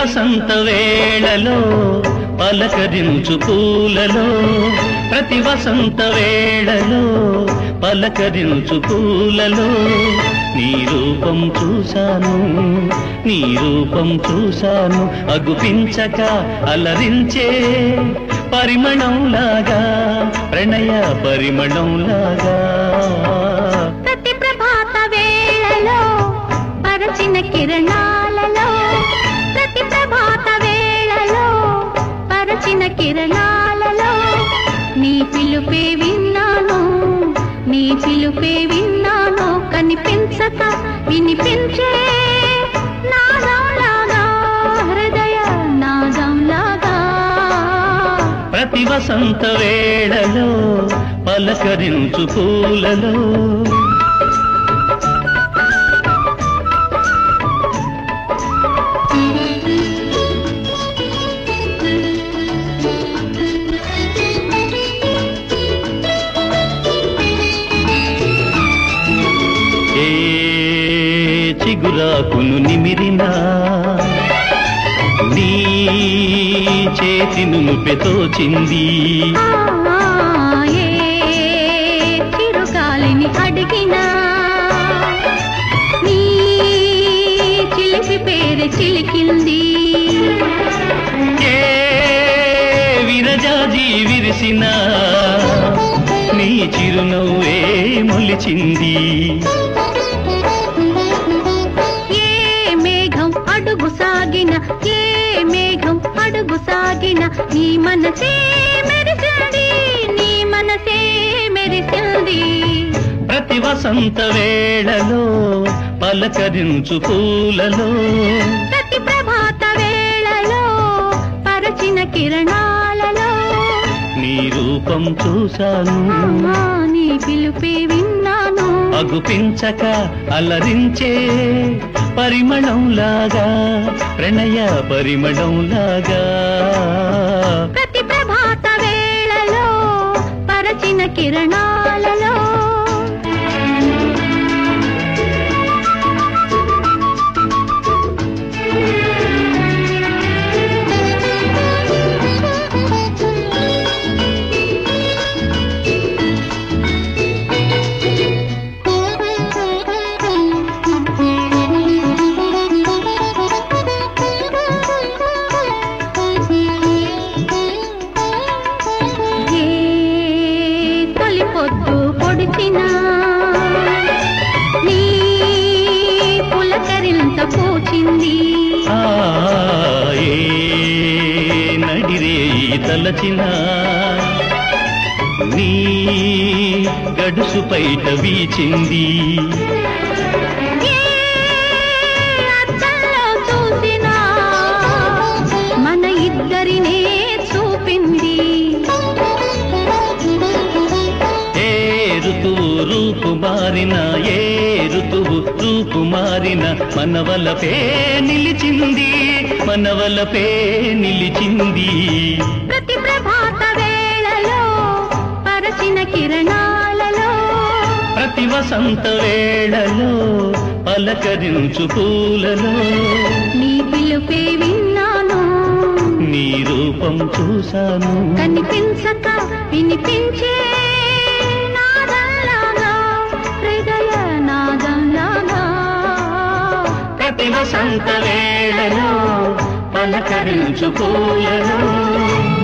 వసంత వేళలో పలకరించు పూలలో, ప్రతి వసంత వేళలో పలకరించు పూలలో నీ రూపం చూశాను, నీ రూపం చూశాను. అగుపించక అలరించే పరిమళంలాగా, ప్రణయ పరిమళంలాగా. ప్రతి ప్రభాత వేళలో పరచిన కిరణాలలో, ప్రతి ప్రభాత వేళలో పరచిన కిరణాలలో నీ పిలుపే విన్నాను, నీ పిలుపే విన్నాను. కనిపించక వినిపించే నాదంలాగా, హృదయ నాదంలాగా. ప్రతి వసంత వేళలో పలకరించు పూలలో. చిగురాకును నిమిరినా నీ చేతిను పెతోచింది, చిరుగాలిని అడిగినా నీ చిలిపి పేరు చిలికింది. ఏ విరజాజి విరిసినా నీ చిరునవ్వే మొలిచింది. అడుగు సాగిన, ఏ మేఘం అడుగు సాగిన నీ మనసే మెరిసింది, నీ మనసే మెరిసింది. ప్రతి వసంత వేళలో పలకరించు పూలలో, ప్రతి ప్రభాత వేళలో పరచిన కిరణాలలో నీ రూపం చూశాను, నీ పిలుపే విన్నాను. అగుపించక అలరించే పరిమళంలాగా, ప్రణయ పరిమళంలాగా. ప్రతి ప్రభాత వేళలో పరచిన కిరణాలలో. పొద్దు పొడిచినా నీ పులకరింత పూచింది. నడిరే తలచిన నీ గడుసు పైట వీచింది. అద్దంలో చూసినా మన ఇద్దరినే చూపింది. రూపు మారిన, ఏ ఋతువు రూపు మారిన మనవలపే నిలిచింది, మనవలపే నిలిచింది. ప్రతి ప్రభాత వేళలో పరచిన కిరణాలలో, ప్రతి వసంత వేళలో పలకరించు పూలలో నీ పిలుపే విన్నాను, నీ రూపం చూశాను. కనిపించక వినిపించే ప్రతి వసంత వేళలో పలకరించు పూలలో.